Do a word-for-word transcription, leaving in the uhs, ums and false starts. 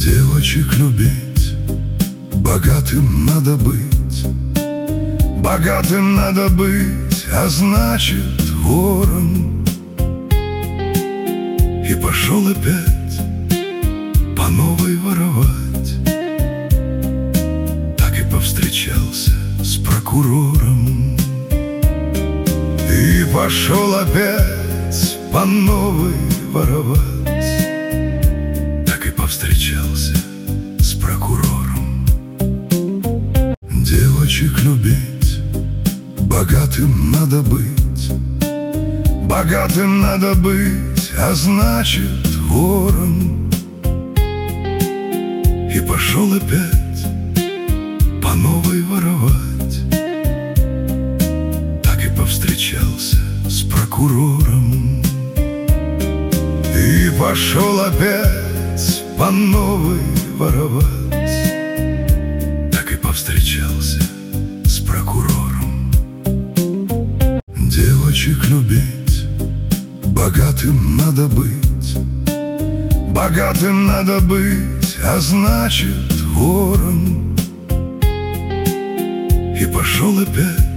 Девочек любить, богатым надо быть, богатым надо быть, а значит вором. И пошел опять по новой воровать, так и повстречался с прокурором. И пошел опять по новой воровать, так и повстречался с прокурором. Девочек любить, богатым надо быть, богатым надо быть, а значит вором. И пошел опять по новой воровать, так и повстречался с прокурором. И пошел опять по новой воровать, так и повстречался с прокурором. Девочек любить, богатым надо быть, богатым надо быть, а значит вором. И пошел опять